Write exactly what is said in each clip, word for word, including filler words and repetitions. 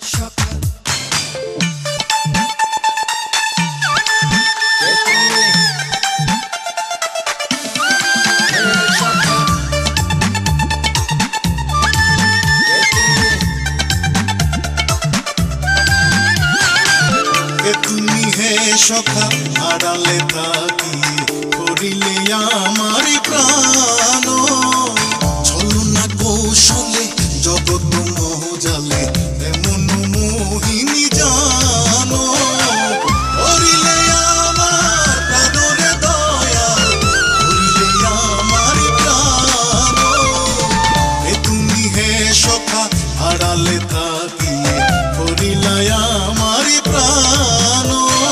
সকাল তুমি হে সখা আড়ালে থাকি করিলে আমার প্রাণ ছলনা কৌশলে জগৎ মোহজালে এমন মোহিনী জানো করিলে আমার প্রাণরে দয়া করিলে আমার প্রাণ এ তুমি হে সখা আড়ালে থাকি করিলে আমার প্রাণ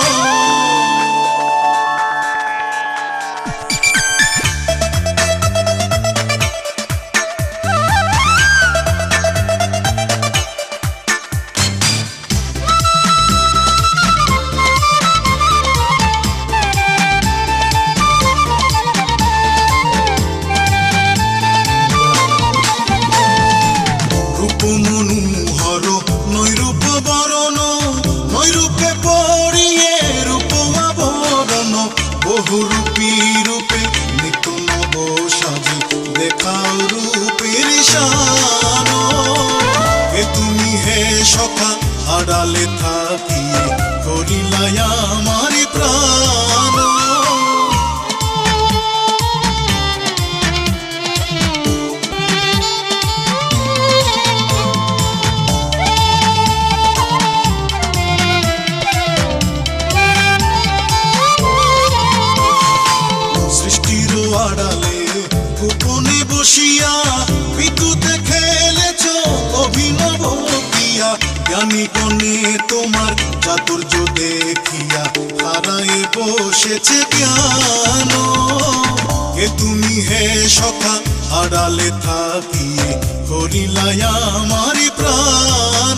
মনোহর নৈরূপ বরণ নৈরূপে পড়িয়ে রূপ আবরণ বহুরূপী রূপে নিত নব সাজে দেখাও রূপের শান এ তুমি হে সখা আড়ালে থাকি করিলাই আমার প্রাণ আড়ালে গোপনে বসিয়া বিদ্যুতে খেলেছ অভিনব কিয়া জ্ঞানী গণে তোমার চাতুর্য দেখিয়া হারায়ে বসেছে জ্ঞান কে তুমি হে সখা আড়ালে থাকি করিলাই আমার প্রাণ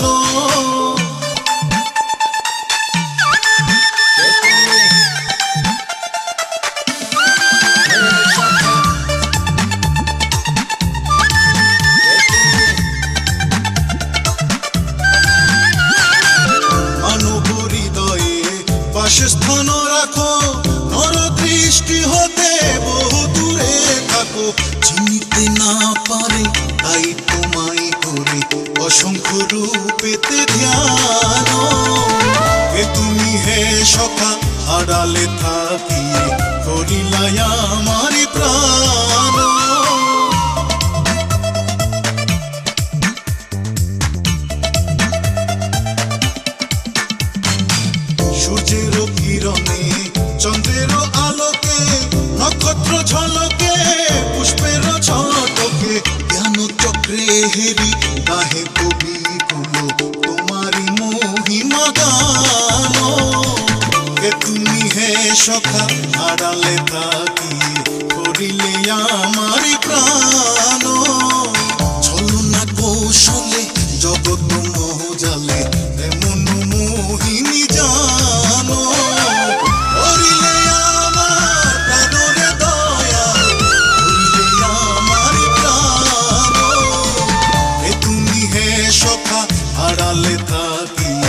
স্থান রাখো নর দৃষ্টি হতে বহু দূরে থাকো চিনিতে না পারে তাই তোমায় করে অসংখ্য রূপেতে ধ্যান এ তুমি হে সখা আড়ালে থাকি করিলাই আমার প্রাণ সূর্যের কিরণে চন্দ্রের আলোকে নক্ষত্র ঝলকে পুষ্পের ছটকে জ্ঞান চক্রে হেরি গাহে কবি কুলো তোমারি মহিমা গান কে তুমি হে সখা আড়ালে থাকি করিলে আমার প্রাণ ছলনা কৌশলে জগৎ মোহজালে এমন মোহিনী জানো করিলে আমার প্রাণরে দয়া করিলে আমার প্রাণ এ তুমি হে সখা আড়ালে থাকি